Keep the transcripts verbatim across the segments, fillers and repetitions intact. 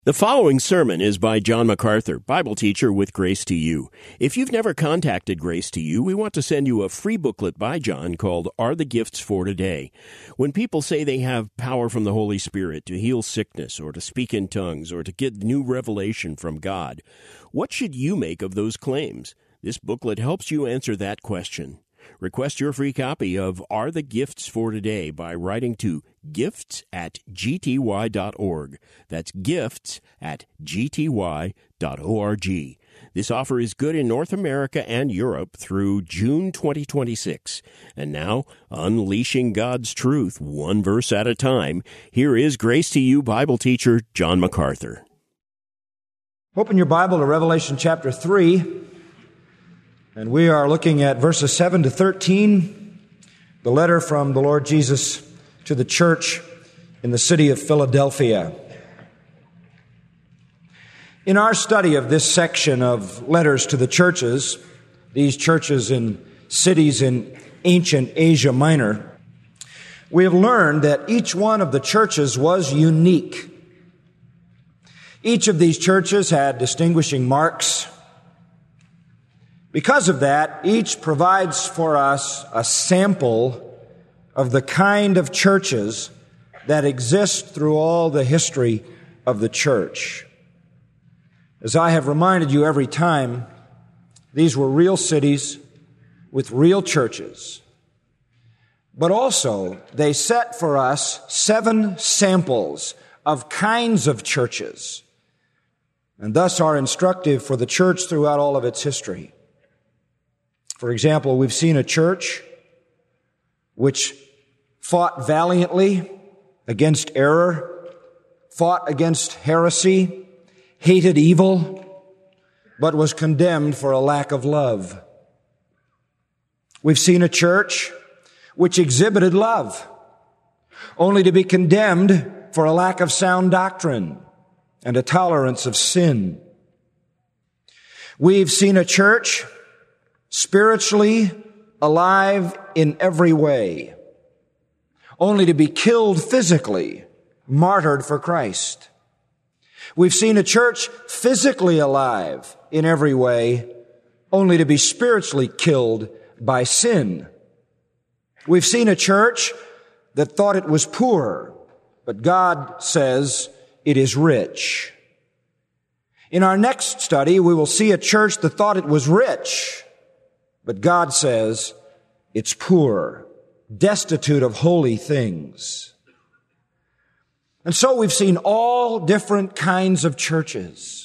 The following sermon is by John MacArthur, Bible teacher with Grace to You. If you've never contacted Grace to You, we want to send you a free booklet by John called Are the Gifts for Today? When people say they have power from the Holy Spirit to heal sickness or to speak in tongues or to get new revelation from God, what should you make of those claims? This booklet helps you answer that question. Request your free copy of Are the Gifts for Today by writing to gifts at g t y dot org. That's gifts at g t y dot org. This offer is good in North America and Europe through June twenty twenty-six. And now, unleashing God's truth one verse at a time, here is Grace to You Bible teacher John MacArthur. Open your Bible to Revelation chapter three. And we are looking at verses seven to thirteen, the letter from the Lord Jesus to the church in the city of Philadelphia. In our study of this section of letters to the churches, these churches in cities in ancient Asia Minor, we have learned that each one of the churches was unique. Each of these churches had distinguishing marks. Because of that, each provides for us a sample of the kind of churches that exist through all the history of the church. As I have reminded you every time, these were real cities with real churches. But also, they set for us seven samples of kinds of churches, and thus are instructive for the church throughout all of its history. For example, we've seen a church which fought valiantly against error, fought against heresy, hated evil, but was condemned for a lack of love. We've seen a church which exhibited love, only to be condemned for a lack of sound doctrine and a tolerance of sin. We've seen a church spiritually alive in every way, only to be killed physically, martyred for Christ. We've seen a church physically alive in every way, only to be spiritually killed by sin. We've seen a church that thought it was poor, but God says it is rich. In our next study, we will see a church that thought it was rich, but God says it's poor, destitute of holy things. And so we've seen all different kinds of churches.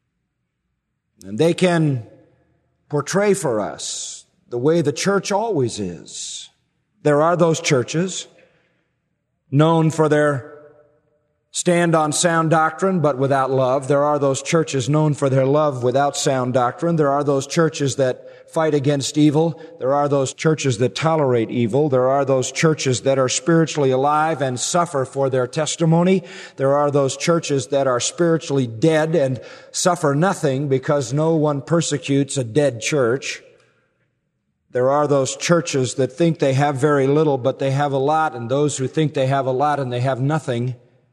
And they can portray for us the way the church always is. There are those churches known for their stand on sound doctrine, but without love. There are those churches known for their love without sound doctrine. There are those churches that fight against evil. There are those churches that tolerate evil. There are those churches that are spiritually alive and suffer for their testimony. There are those churches that are spiritually dead and suffer nothing because no one persecutes a dead church. There are those churches that think they have very little, but they have a lot, and those who think they have a lot and they have nothing.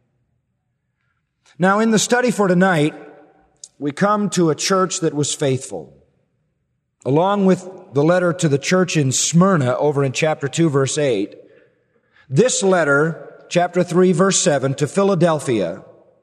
Now, in the study for tonight, we come to a church that was faithful. Along with the letter to the church in Smyrna over in chapter two, verse eight, this letter, chapter three, verse seven, to Philadelphia,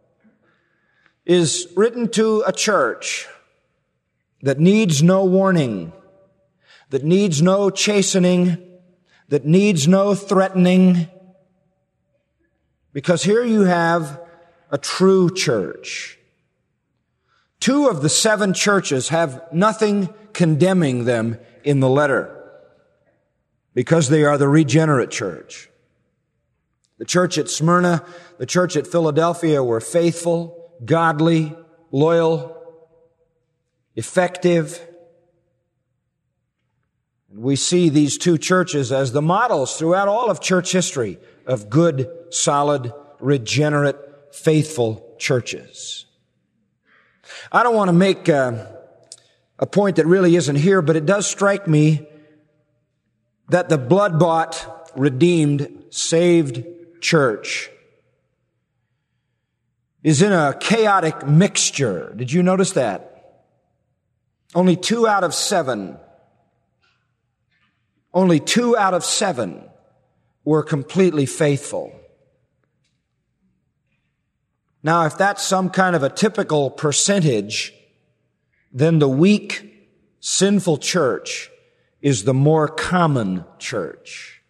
is written to a church that needs no warning, that needs no chastening, that needs no threatening, because here you have a true church. Two of the seven churches have nothing condemning them in the letter because they are the regenerate church. The church at Smyrna, the church at Philadelphia were faithful, godly, loyal, effective. And we see these two churches as the models throughout all of church history of good, solid, regenerate, faithful churches. I don't want to make uh, a point that really isn't here, but it does strike me that the blood-bought, redeemed, saved church is in a chaotic mixture. Did you notice that? Only two out of seven, only two out of seven were completely faithful. Now, if that's some kind of a typical percentage, then the weak, sinful church is the more common church.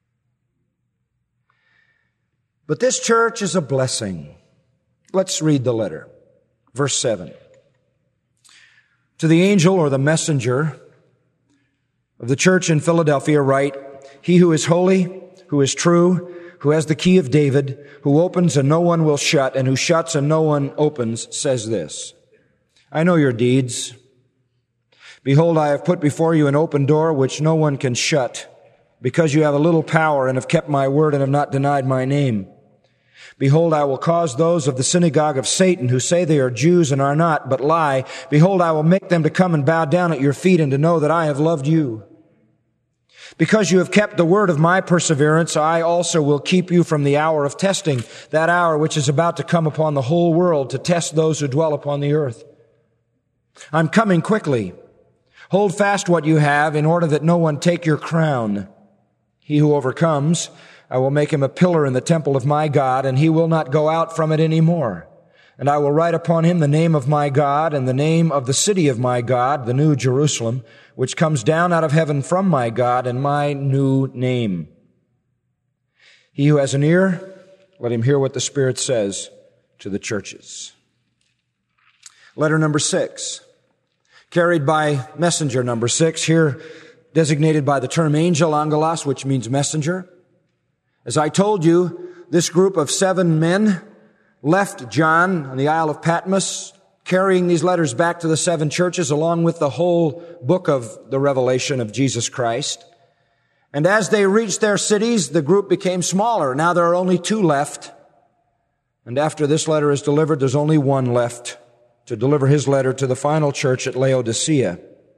But this church is a blessing. Let's read the letter. Verse seven. To the angel or the messenger of the church in Philadelphia write, He who is holy, who is true, who has the key of David, who opens and no one will shut, and who shuts and no one opens, says this, I know your deeds. Behold, I have put before you an open door which no one can shut, because you have a little power and have kept my word and have not denied my name. Behold, I will cause those of the synagogue of Satan who say they are Jews and are not, but lie. Behold, I will make them to come and bow down at your feet and to know that I have loved you. Because you have kept the word of my perseverance, I also will keep you from the hour of testing, that hour which is about to come upon the whole world to test those who dwell upon the earth. I'm coming quickly. Hold fast what you have in order that no one take your crown. He who overcomes, I will make him a pillar in the temple of my God, and he will not go out from it any more. And I will write upon him the name of my God and the name of the city of my God, the new Jerusalem, which comes down out of heaven from my God, and my new name. He who has an ear, let him hear what the Spirit says to the churches. Letter number six, carried by messenger number six, here designated by the term angel, angelos, which means messenger. As I told you, this group of seven men left John on the Isle of Patmos, carrying these letters back to the seven churches along with the whole book of the Revelation of Jesus Christ. And as they reached their cities, the group became smaller. Now there are only two left. And after this letter is delivered, there's only one left to deliver his letter to the final church at Laodicea.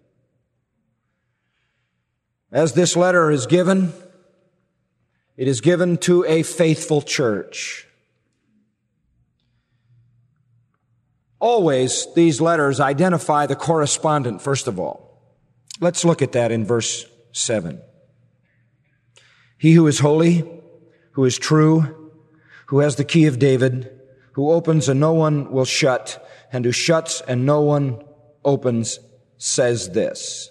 As this letter is given, it is given to a faithful church. Always, these letters identify the correspondent, first of all. Let's look at that in verse seven. He who is holy, who is true, who has the key of David, who opens and no one will shut, and who shuts and no one opens, says this.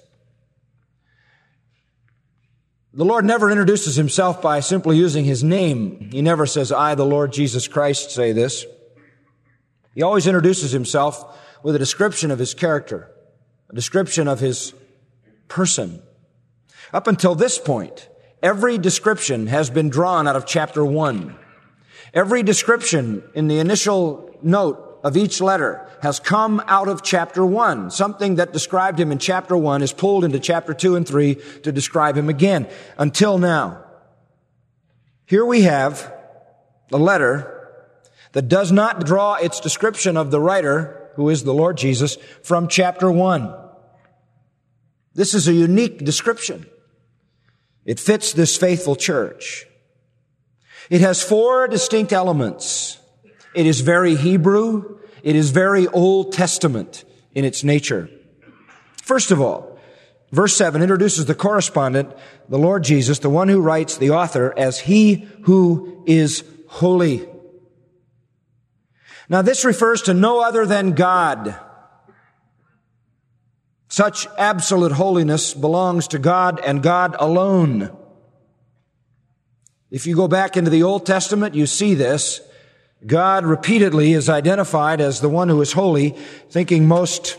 The Lord never introduces himself by simply using his name. He never says, I, the Lord Jesus Christ, say this. He always introduces himself with a description of his character, a description of his person. Up until this point, every description has been drawn out of chapter one. Every description in the initial note of each letter has come out of chapter one. Something that described him in chapter one is pulled into chapter two and three to describe him again, until now. Here we have a letter that does not draw its description of the writer, who is the Lord Jesus, from chapter one. This is a unique description. It fits this faithful church. It has four distinct elements. It is very Hebrew. It is very Old Testament in its nature. First of all, verse seven introduces the correspondent, the Lord Jesus, the one who writes, the author, as he who is holy. Now, this refers to no other than God. Such absolute holiness belongs to God and God alone. If you go back into the Old Testament, you see this. God repeatedly is identified as the one who is holy, thinking most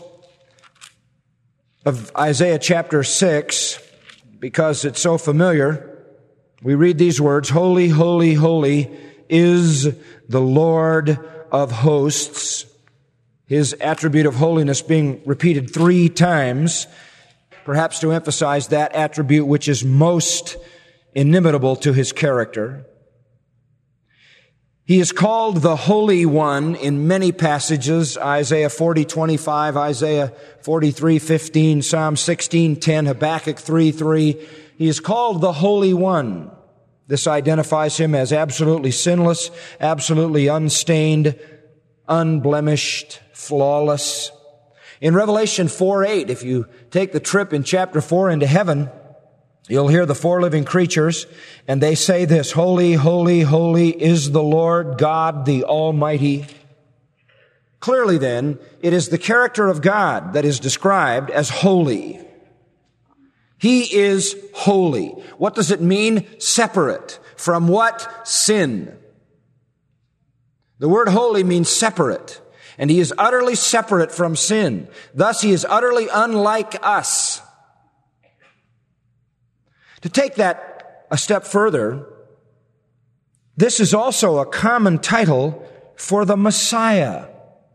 of Isaiah chapter six, because it's so familiar. We read these words, Holy, holy, holy is the Lord of hosts. His attribute of holiness being repeated three times, perhaps to emphasize that attribute which is most inimitable to his character. He is called the Holy One in many passages, Isaiah forty twenty-five, Isaiah forty-three fifteen, Psalm sixteen ten, Habakkuk three three. He is called the Holy One. This identifies him as absolutely sinless, absolutely unstained, unblemished, flawless. In Revelation four eight, if you take the trip in chapter four into heaven, you'll hear the four living creatures, and they say this, "Holy, holy, holy is the Lord God, the Almighty." Clearly then, it is the character of God that is described as holy. He is holy. What does it mean? Separate. From what? Sin. The word holy means separate, and he is utterly separate from sin. Thus, he is utterly unlike us. To take that a step further, this is also a common title for the Messiah.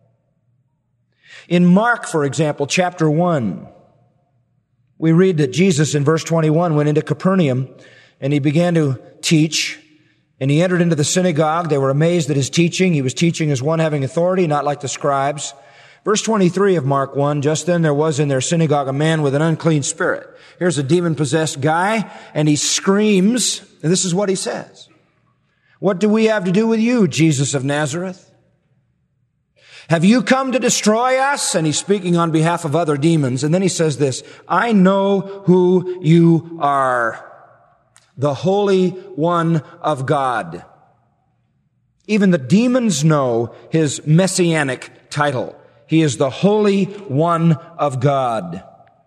In Mark, for example, chapter one, we read that Jesus in verse twenty-one went into Capernaum and he began to teach, and he entered into the synagogue. They were amazed at his teaching. He was teaching as one having authority, not like the scribes. Verse twenty-three of Mark one, just then there was in their synagogue a man with an unclean spirit. Here's a demon-possessed guy, and he screams, and this is what he says. "What do we have to do with you, Jesus of Nazareth? Have you come to destroy us?" And he's speaking on behalf of other demons. And then he says this, "I know who you are, the Holy One of God." Even the demons know his messianic title. He is the Holy One of God.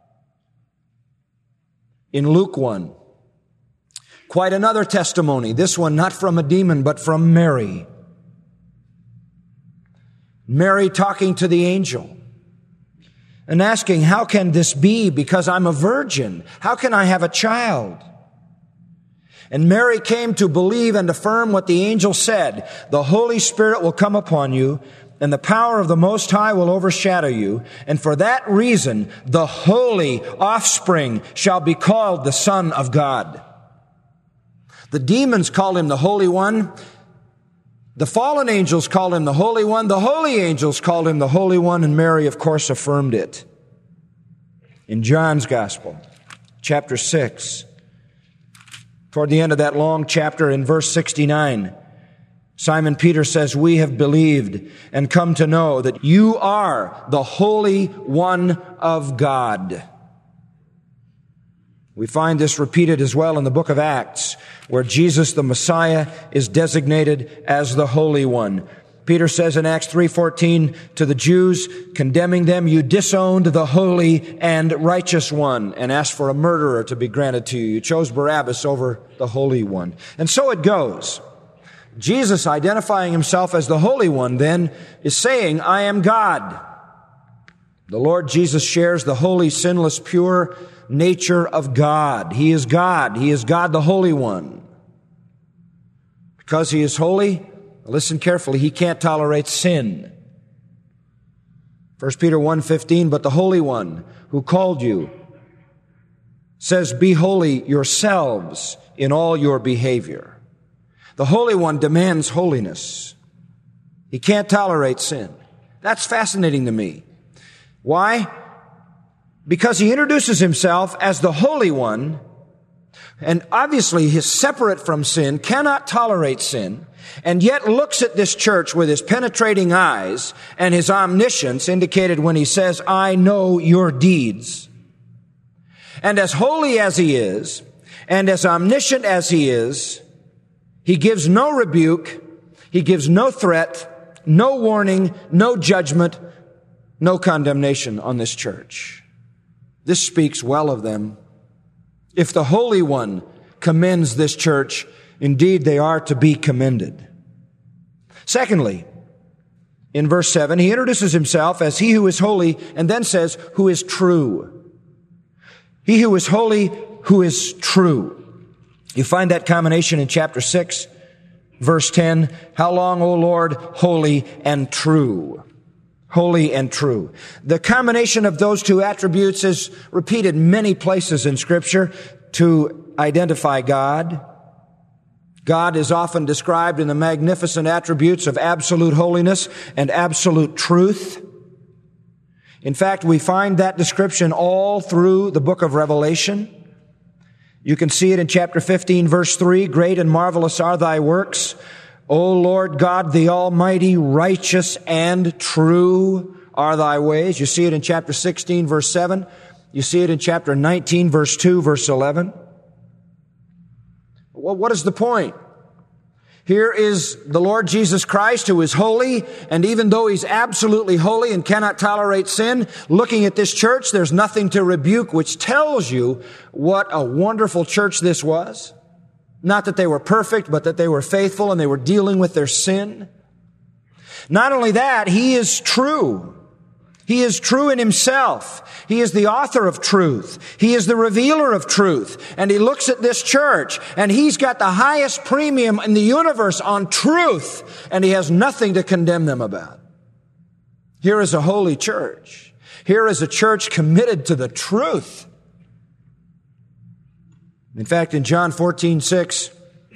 In Luke one, quite another testimony, this one not from a demon, but from Mary. Mary talking to the angel and asking, "How can this be? Because I'm a virgin. How can I have a child?" And Mary came to believe and affirm what the angel said. "The Holy Spirit will come upon you, and the power of the Most High will overshadow you. And for that reason, the holy offspring shall be called the Son of God." The demons called him the Holy One. The fallen angels called him the Holy One. The holy angels called him the Holy One, and Mary, of course, affirmed it. In John's Gospel, chapter six, toward the end of that long chapter in verse sixty-nine, Simon Peter says, "We have believed and come to know that you are the Holy One of God." We find this repeated as well in the book of Acts, where Jesus the Messiah is designated as the Holy One. Peter says in Acts three fourteen to the Jews, condemning them, "You disowned the Holy and Righteous One and asked for a murderer to be granted to you. You chose Barabbas over the Holy One." And so it goes. Jesus, identifying himself as the Holy One, then, is saying, "I am God." The Lord Jesus shares the holy, sinless, pure nature of God. He is God. He is God the Holy One. Because he is holy, listen carefully, he can't tolerate sin. First Peter one fifteen, "But the Holy One who called you says, be holy yourselves in all your behavior." The Holy One demands holiness. He can't tolerate sin. That's fascinating to me. Why? Because he introduces himself as the Holy One, and obviously he's separate from sin, cannot tolerate sin, and yet looks at this church with his penetrating eyes and his omniscience indicated when he says, "I know your deeds." And as holy as he is, and as omniscient as he is, he gives no rebuke, he gives no threat, no warning, no judgment, no condemnation on this church. This speaks well of them. If the Holy One commends this church, indeed they are to be commended. Secondly, in verse seven, he introduces himself as he who is holy and then says, who is true. He who is holy, who is true. You find that combination in chapter six, verse ten. How long, O Lord, holy and true? Holy and true. The combination of those two attributes is repeated many places in Scripture to identify God. God is often described in the magnificent attributes of absolute holiness and absolute truth. In fact, we find that description all through the book of Revelation. You can see it in chapter fifteen, verse three. Great and marvelous are thy works, O Lord God, the Almighty, righteous and true are thy ways. You see it in chapter sixteen, verse seven. You see it in chapter nineteen, verse two, verse eleven. Well, what is the point? Here is the Lord Jesus Christ, who is holy, and even though he's absolutely holy and cannot tolerate sin, looking at this church, there's nothing to rebuke, which tells you what a wonderful church this was. Not that they were perfect, but that they were faithful and they were dealing with their sin. Not only that, he is true. He is true in himself. He is the author of truth. He is the revealer of truth. And he looks at this church, and he's got the highest premium in the universe on truth, and he has nothing to condemn them about. Here is a holy church. Here is a church committed to the truth. In fact, in John fourteen six,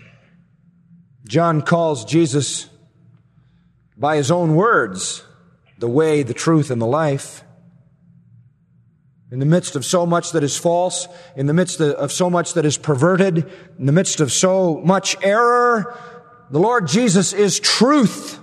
John calls Jesus by his own words, the way, the truth, and the life. In the midst of so much that is false, in the midst of so much that is perverted, in the midst of so much error, the Lord Jesus is truth.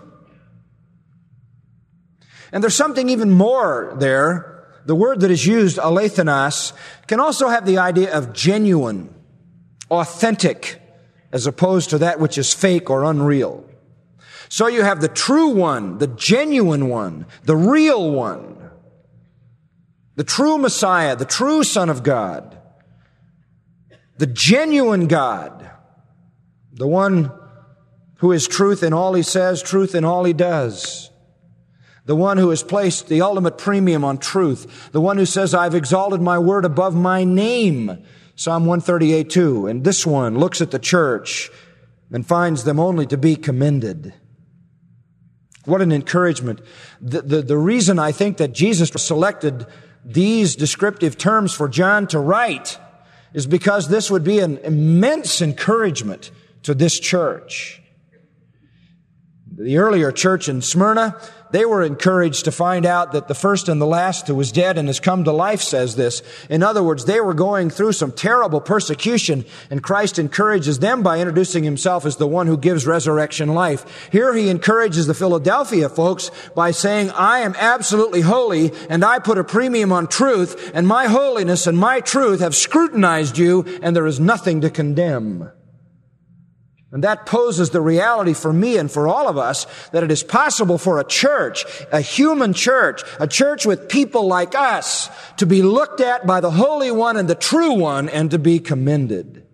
And there's something even more there. The word that is used, alethanos, can also have the idea of genuine, authentic, as opposed to that which is fake or unreal. So you have the true one, the genuine one, the real one, the true Messiah, the true Son of God, the genuine God, the one who is truth in all he says, truth in all he does, the one who has placed the ultimate premium on truth, the one who says, I've exalted my word above my name, Psalm one thirty-eight two. And this one looks at the church and finds them only to be commended. What an encouragement. The, the, the reason I think that Jesus selected these descriptive terms for John to write is because this would be an immense encouragement to this church. The earlier church in Smyrna, they were encouraged to find out that the first and the last who was dead and has come to life says this. In other words, they were going through some terrible persecution, and Christ encourages them by introducing himself as the one who gives resurrection life. Here he encourages the Philadelphia folks by saying, I am absolutely holy, and I put a premium on truth, and my holiness and my truth have scrutinized you, and there is nothing to condemn. And that poses the reality for me and for all of us that it is possible for a church, a human church, a church with people like us, to be looked at by the Holy One and the True One and to be commended.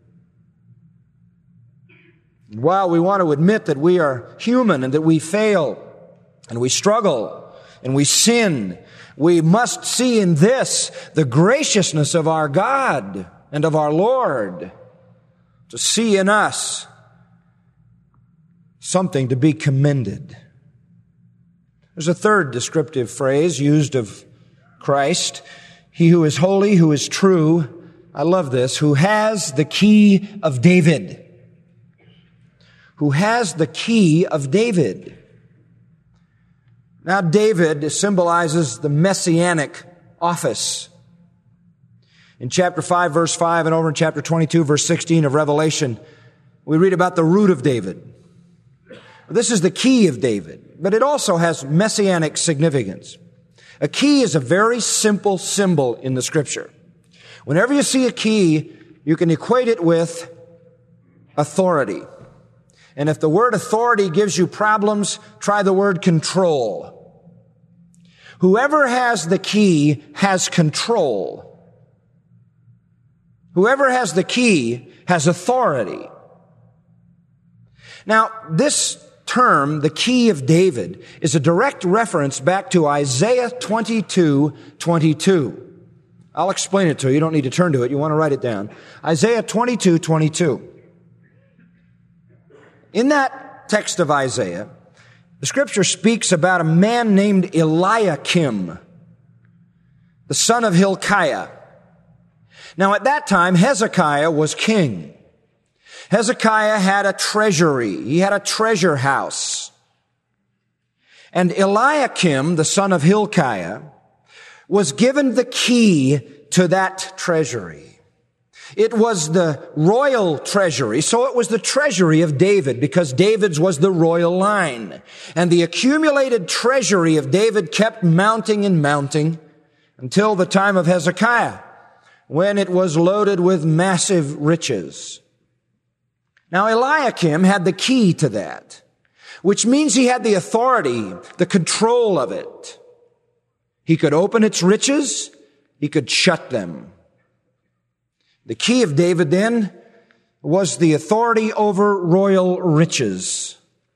And while we want to admit that we are human and that we fail and we struggle and we sin, we must see in this the graciousness of our God and of our Lord, to see in us something to be commended. There's a third descriptive phrase used of Christ. He who is holy, who is true, I love this, who has the key of David. Who has the key of David. Now, David symbolizes the messianic office. In chapter five, verse five, and over in chapter twenty-two, verse sixteen of Revelation, we read about the root of David. This is the key of David, but it also has messianic significance. A key is a very simple symbol in the Scripture. Whenever you see a key, you can equate it with authority. And if the word authority gives you problems, try the word control. Whoever has the key has control. Whoever has the key has authority. Now, this term, the key of David, is a direct reference back to Isaiah twenty-two twenty-two. I'll explain it to you. You don't need to turn to it. You want to write it down. Isaiah twenty-two twenty-two. In that text of Isaiah, the Scripture speaks about a man named Eliakim, the son of Hilkiah. Now, at that time, Hezekiah was king. Hezekiah had a treasury. He had a treasure house. And Eliakim, the son of Hilkiah, was given the key to that treasury. It was the royal treasury, so it was the treasury of David, because David's was the royal line. And the accumulated treasury of David kept mounting and mounting until the time of Hezekiah, when it was loaded with massive riches. Now Eliakim had the key to that, which means he had the authority, the control of it. He could open its riches, he could shut them. The key of David then was the authority over royal riches.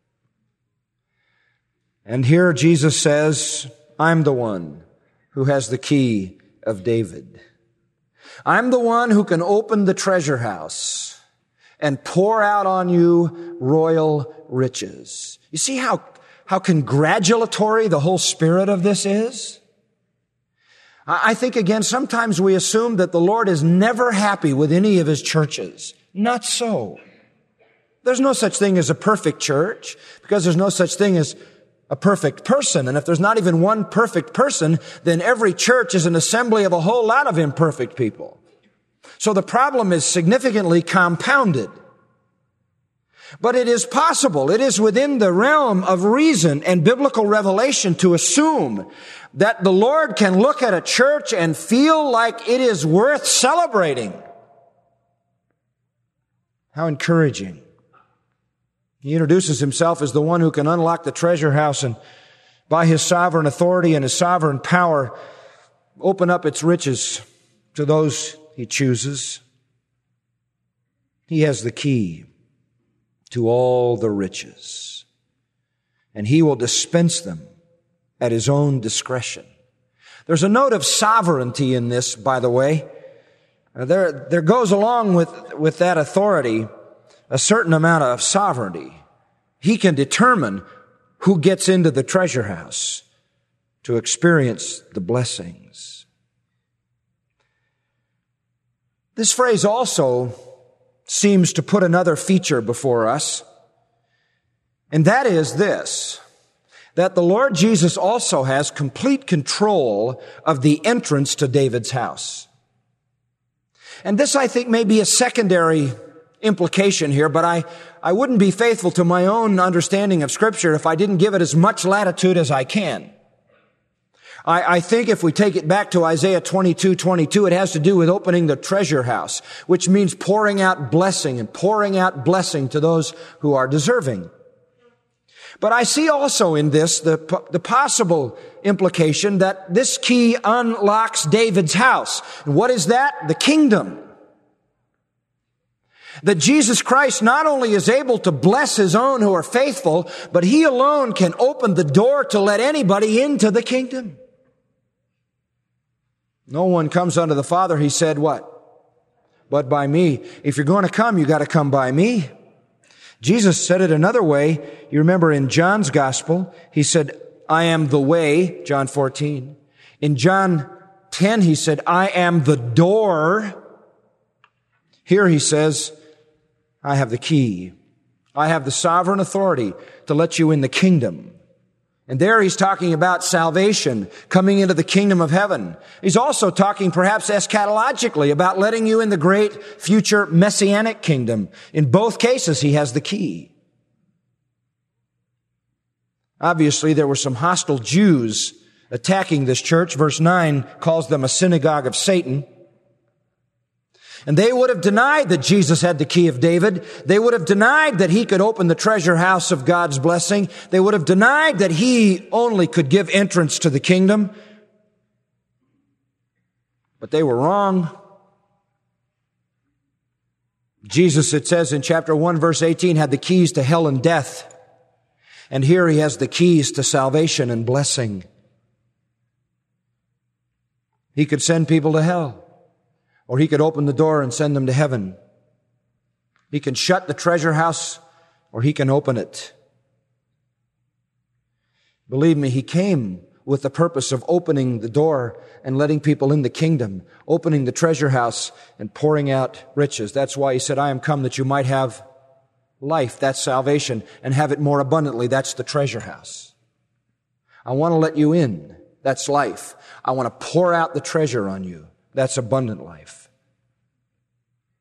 And here Jesus says, I'm the one who has the key of David. I'm the one who can open the treasure house and pour out on you royal riches. You see how, how congratulatory the whole spirit of this is? I think, again, sometimes we assume that the Lord is never happy with any of His churches. Not so. There's no such thing as a perfect church, because there's no such thing as a perfect person. And if there's not even one perfect person, then every church is an assembly of a whole lot of imperfect people. So the problem is significantly compounded. But it is possible, it is within the realm of reason and biblical revelation to assume that the Lord can look at a church and feel like it is worth celebrating. How encouraging. He introduces himself as the one who can unlock the treasure house and by His sovereign authority and His sovereign power open up its riches to those He chooses. He has the key to all the riches, and He will dispense them at His own discretion. There's a note of sovereignty in this, by the way. Uh, there, there goes along with, with that authority a certain amount of sovereignty. He can determine who gets into the treasure house to experience the blessings. This phrase also seems to put another feature before us, and that is this, that the Lord Jesus also has complete control of the entrance to David's house. And this, I think, may be a secondary implication here, but I, I wouldn't be faithful to my own understanding of Scripture if I didn't give it as much latitude as I can. I, I think if we take it back to Isaiah twenty-two twenty-two, it has to do with opening the treasure house, which means pouring out blessing and pouring out blessing to those who are deserving. But I see also in this the, the possible implication that this key unlocks David's house. And what is that? The kingdom. That Jesus Christ not only is able to bless His own who are faithful, but He alone can open the door to let anybody into the kingdom. No one comes unto the Father, He said, what? But by me. If you're going to come, you got to come by me. Jesus said it another way. You remember in John's gospel, He said, I am the way, John fourteen. In John ten, He said, I am the door. Here He says, I have the key. I have the sovereign authority to let you in the kingdom. And there He's talking about salvation, coming into the kingdom of heaven. He's also talking perhaps eschatologically about letting you in the great future messianic kingdom. In both cases, He has the key. Obviously, there were some hostile Jews attacking this church. Verse nine calls them a synagogue of Satan. And they would have denied that Jesus had the key of David. They would have denied that He could open the treasure house of God's blessing. They would have denied that He only could give entrance to the kingdom. But they were wrong. Jesus, it says in chapter one, verse eighteen, had the keys to hell and death. And here He has the keys to salvation and blessing. He could send people to hell. Or He could open the door and send them to heaven. He can shut the treasure house, or He can open it. Believe me, He came with the purpose of opening the door and letting people in the kingdom, opening the treasure house and pouring out riches. That's why He said, I am come that you might have life, that's salvation, and have it more abundantly, that's the treasure house. I want to let you in, that's life. I want to pour out the treasure on you. That's abundant life.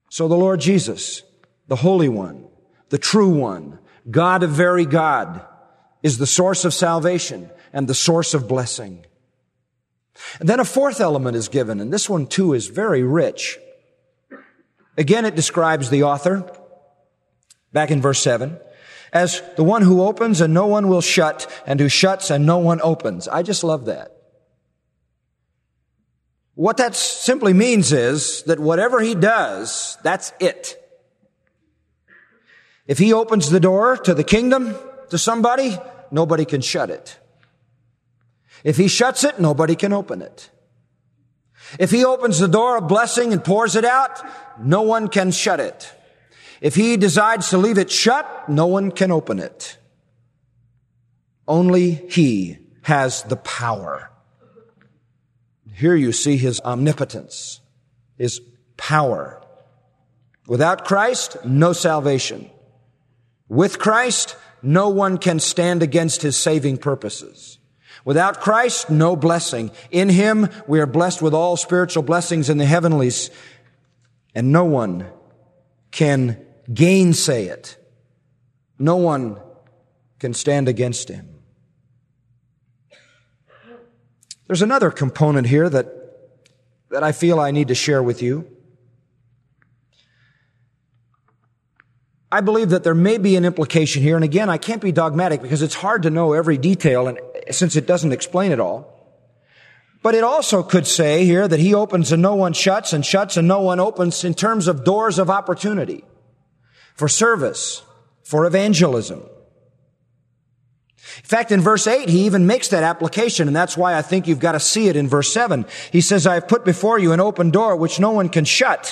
So the Lord Jesus, the Holy One, the True One, God of very God, is the source of salvation and the source of blessing. And then a fourth element is given, and this one too is very rich. Again, it describes the author, back in verse seven, as the one who opens and no one will shut, and who shuts and no one opens. I just love that. What that simply means is that whatever he does, that's it. If he opens the door to the kingdom to somebody, nobody can shut it. If he shuts it, nobody can open it. If he opens the door of blessing and pours it out, no one can shut it. If he decides to leave it shut, no one can open it. Only he has the power. Here you see his omnipotence, his power. Without Christ, no salvation. With Christ, no one can stand against his saving purposes. Without Christ, no blessing. In him, we are blessed with all spiritual blessings in the heavenlies, and no one can gainsay it. No one can stand against him. There's another component here that, that I feel I need to share with you. I believe that there may be an implication here, and again, I can't be dogmatic because it's hard to know every detail, and since it doesn't explain it all. But it also could say here that he opens and no one shuts, and shuts and no one opens in terms of doors of opportunity for service, for evangelism. In fact, in verse eight, he even makes that application, and that's why I think you've got to see it in verse seven. He says, I have put before you an open door which no one can shut.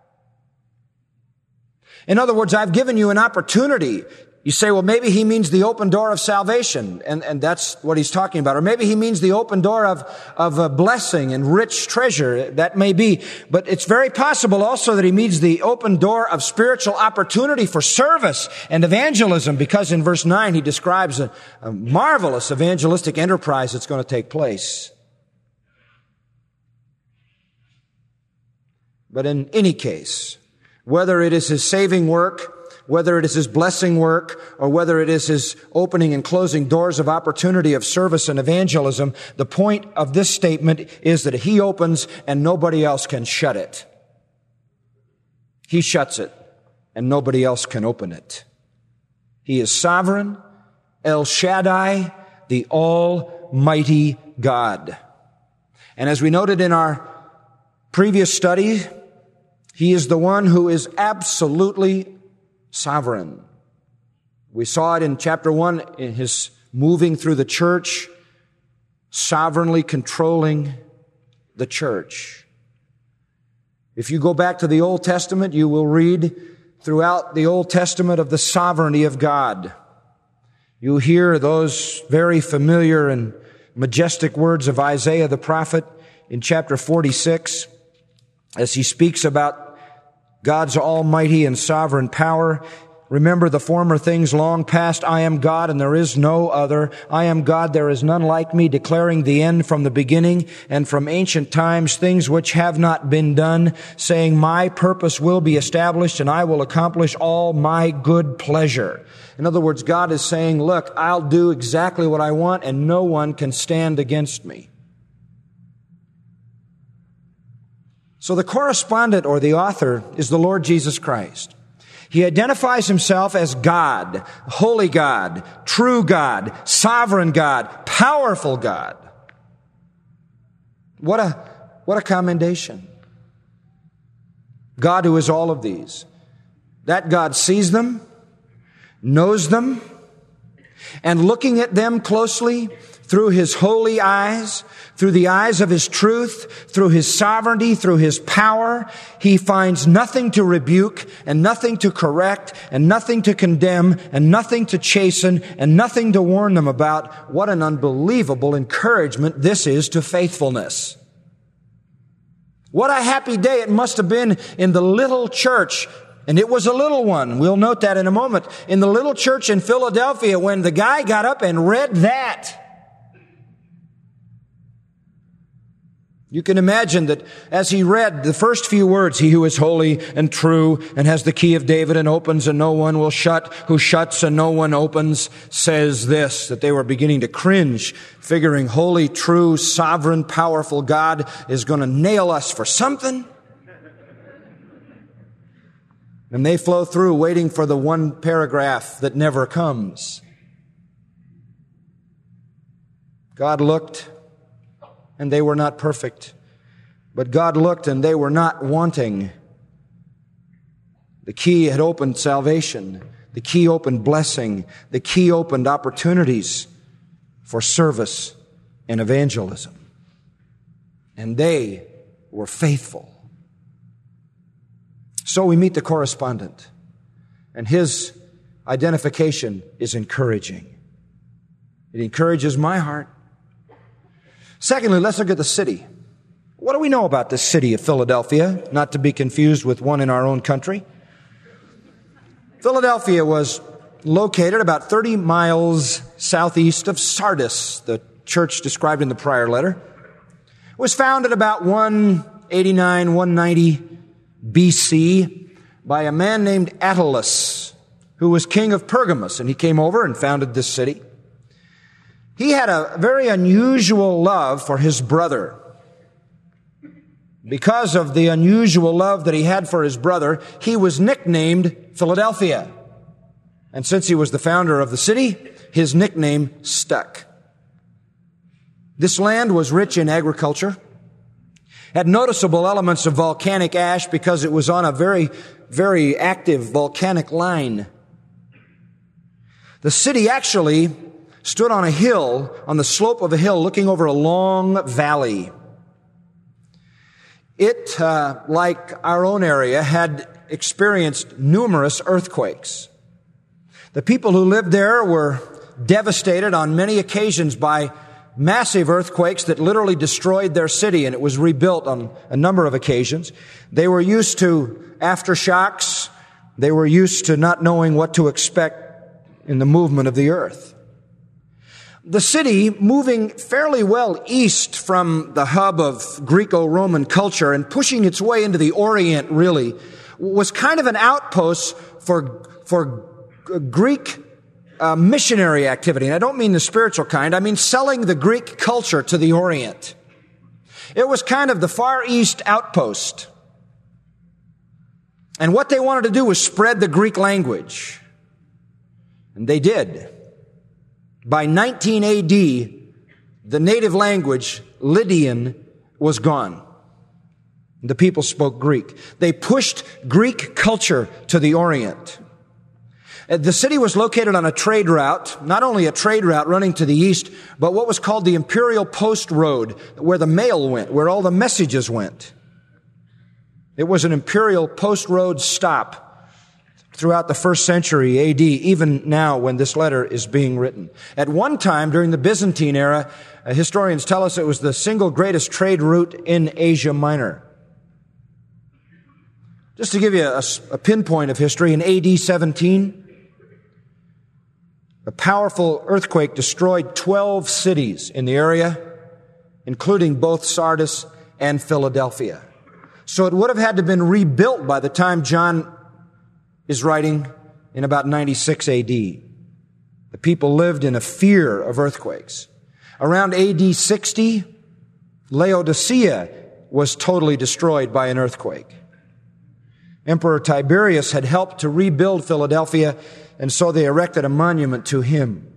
In other words, I've given you an opportunity. You say, well, maybe he means the open door of salvation, and, and that's what he's talking about. Or maybe he means the open door of, of a blessing and rich treasure. That may be. But it's very possible also that he means the open door of spiritual opportunity for service and evangelism, because in verse nine he describes a, a marvelous evangelistic enterprise that's going to take place. But in any case, whether it is his saving work, whether it is his blessing work, or whether it is his opening and closing doors of opportunity of service and evangelism, the point of this statement is that he opens and nobody else can shut it. He shuts it and nobody else can open it. He is sovereign, El Shaddai, the Almighty God. And as we noted in our previous study, he is the one who is absolutely sovereign. We saw it in chapter one, in his moving through the church, sovereignly controlling the church. If you go back to the Old Testament, you will read throughout the Old Testament of the sovereignty of God. You hear those very familiar and majestic words of Isaiah the prophet in chapter forty-six, as he speaks about God's almighty and sovereign power. Remember the former things long past. I am God and there is no other. I am God, there is none like me, declaring the end from the beginning and from ancient times, things which have not been done, saying, my purpose will be established and I will accomplish all my good pleasure. In other words, God is saying, look, I'll do exactly what I want and no one can stand against me. So the correspondent or the author is the Lord Jesus Christ. He identifies himself as God, holy God, true God, sovereign God, powerful God. What a, what a commendation. God who is all of these. That God sees them, knows them, and looking at them closely through his holy eyes, through the eyes of his truth, through his sovereignty, through his power, he finds nothing to rebuke and nothing to correct and nothing to condemn and nothing to chasten and nothing to warn them about. What an unbelievable encouragement this is to faithfulness. What a happy day it must have been in the little church. And it was a little one. We'll note that in a moment. In the little church in Philadelphia, when the guy got up and read that, You can imagine that as he read the first few words, he who is holy and true and has the key of David and opens and no one will shut, who shuts and no one opens, says this, that they were beginning to cringe, figuring holy, true, sovereign, powerful God is going to nail us for something. And they flow through waiting for the one paragraph that never comes. God looked, and they were not perfect. But God looked, and they were not wanting. The key had opened salvation. The key opened blessing. The key opened opportunities for service and evangelism. And they were faithful. So we meet the correspondent, and his identification is encouraging. It encourages my heart. Secondly, let's look at the city. What do we know about this city of Philadelphia? Not to be confused with one in our own country. Philadelphia was located about thirty miles southeast of Sardis, the church described in the prior letter. It was founded about one eighty-nine, one ninety B C by a man named Attalus, who was king of Pergamus, and he came over and founded this city. He had a very unusual love for his brother. Because of the unusual love that he had for his brother, he was nicknamed Philadelphia. And since he was the founder of the city, his nickname stuck. This land was rich in agriculture, had noticeable elements of volcanic ash because it was on a very, very active volcanic line. The city actually stood on a hill, on the slope of a hill, looking over a long valley. It, uh, like our own area, had experienced numerous earthquakes. The people who lived there were devastated on many occasions by massive earthquakes that literally destroyed their city, and it was rebuilt on a number of occasions. They were used to aftershocks. They were used to not knowing what to expect in the movement of the earth. The city, moving fairly well east from the hub of Greco-Roman culture and pushing its way into the Orient, really, was kind of an outpost for, for Greek uh, missionary activity. And I don't mean the spiritual kind. I mean selling the Greek culture to the Orient. It was kind of the Far East outpost. And what they wanted to do was spread the Greek language. And they did. By nineteen A D, the native language, Lydian, was gone. The people spoke Greek. They pushed Greek culture to the Orient. The city was located on a trade route, not only a trade route running to the east, but what was called the Imperial Post Road, where the mail went, where all the messages went. It was an Imperial Post Road stop throughout the first century A D, even now when this letter is being written. At one time, during the Byzantine era, uh, historians tell us it was the single greatest trade route in Asia Minor. Just to give you a, a pinpoint of history, in A D seventeen, a powerful earthquake destroyed twelve cities in the area, including both Sardis and Philadelphia. So it would have had to have been rebuilt by the time John is writing in about ninety-six A D. The people lived in a fear of earthquakes. Around A D sixty, Laodicea was totally destroyed by an earthquake. Emperor Tiberius had helped to rebuild Philadelphia, and so they erected a monument to him.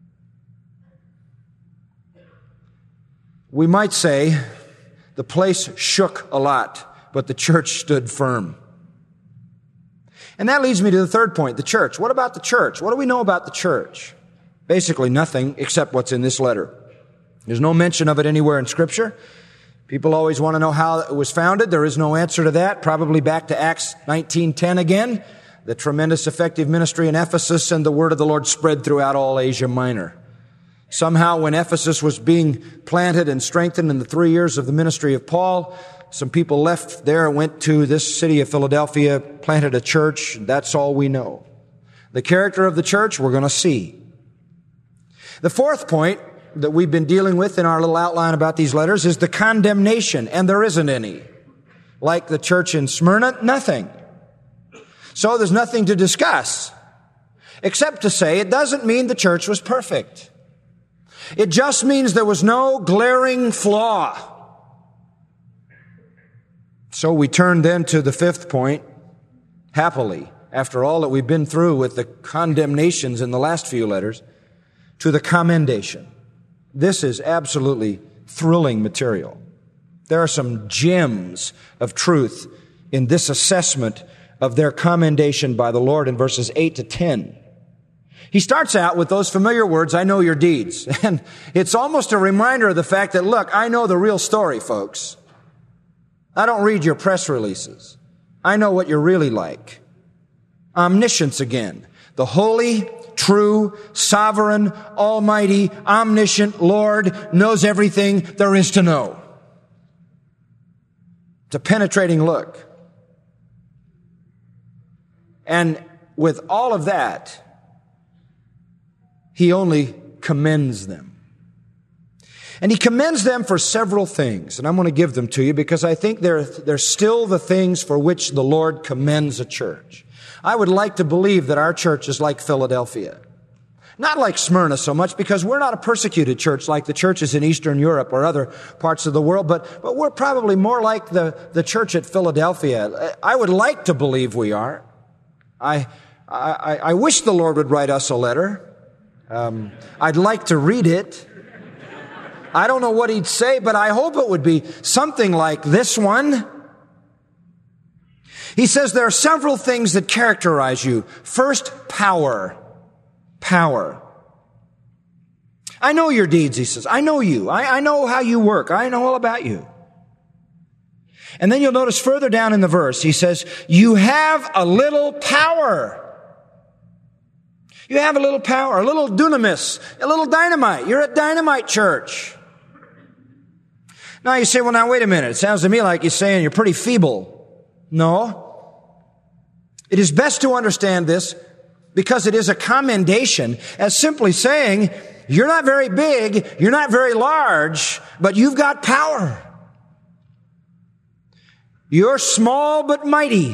We might say the place shook a lot, but the church stood firm. And that leads me to the third point, the church. What about the church? What do we know about the church? Basically nothing except what's in this letter. There's no mention of it anywhere in Scripture. People always want to know how it was founded. There is no answer to that. Probably back to Acts nineteen ten again. The tremendous effective ministry in Ephesus, and the word of the Lord spread throughout all Asia Minor. Somehow when Ephesus was being planted and strengthened in the three years of the ministry of Paul, some people left there and went to this city of Philadelphia, planted a church. That's all we know. The character of the church we're going to see. The fourth point that we've been dealing with in our little outline about these letters is the condemnation, and there isn't any. Like the church in Smyrna, nothing. So there's nothing to discuss, except to say it doesn't mean the church was perfect. It just means there was no glaring flaw. So we turn then to the fifth point, happily, after all that we've been through with the condemnations in the last few letters, to the commendation. This is absolutely thrilling material. There are some gems of truth in this assessment of their commendation by the Lord in verses eight to ten. He starts out with those familiar words, I know your deeds. And it's almost a reminder of the fact that, look, I know the real story, folks. I don't read your press releases. I know what you're really like. Omniscience again. The holy, true, sovereign, almighty, omniscient Lord knows everything there is to know. It's a penetrating look. And with all of that, He only commends them. And He commends them for several things. And I'm going to give them to you because I think they're, they're still the things for which the Lord commends a church. I would like to believe that our church is like Philadelphia. Not like Smyrna so much, because we're not a persecuted church like the churches in Eastern Europe or other parts of the world, but, but we're probably more like the, the church at Philadelphia. I would like to believe we are. I, I, I wish the Lord would write us a letter. Um, I'd like to read it. I don't know what He'd say, but I hope it would be something like this one. He says there are several things that characterize you. First, power. Power. I know your deeds, he says. I know you. I, I know how you work. I know all about you. And then you'll notice further down in the verse, he says, you have a little power. You have a little power, a little dunamis, a little dynamite. You're a dynamite church. Now you say, well, now wait a minute. It sounds to me like you're saying you're pretty feeble. No. It is best to understand this because it is a commendation as simply saying, you're not very big, you're not very large, but you've got power. You're small but mighty.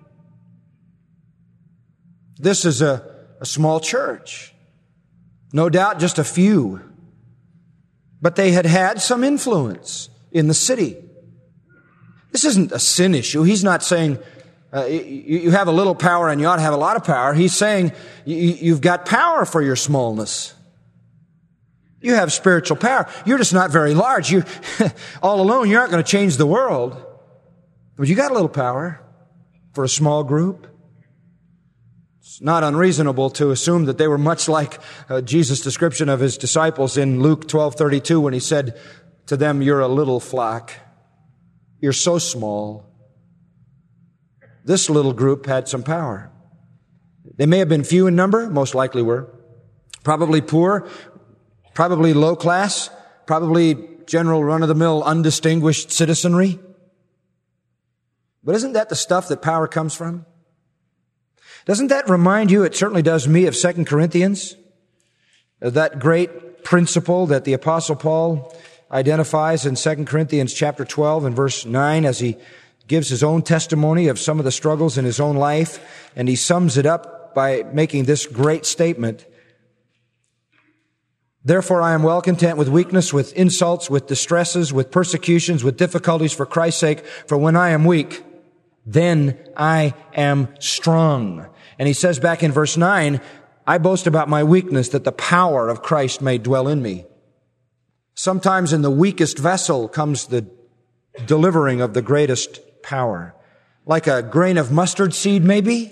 This is a, a small church. No doubt just a few. But they had had some influence in the city. This isn't a sin issue. He's not saying uh, you, you have a little power and you ought to have a lot of power. He's saying you, you've got power for your smallness. You have spiritual power. You're just not very large. You all alone, you're not going to change the world. But you got a little power for a small group. It's not unreasonable to assume that they were much like uh, Jesus' description of His disciples in Luke twelve thirty-two when He said to them, you're a little flock. You're so small. This little group had some power. They may have been few in number, most likely were. Probably poor, probably low class, probably general run-of-the-mill undistinguished citizenry. But isn't that the stuff that power comes from? Doesn't that remind you, it certainly does me, of Second Corinthians? That great principle that the Apostle Paul identifies in Second Corinthians chapter twelve and verse nine as he gives his own testimony of some of the struggles in his own life, and he sums it up by making this great statement. Therefore I am well content with weakness, with insults, with distresses, with persecutions, with difficulties for Christ's sake, for when I am weak, then I am strong. And he says back in verse nine, I boast about my weakness that the power of Christ may dwell in me. Sometimes in the weakest vessel comes the delivering of the greatest power. Like a grain of mustard seed, maybe?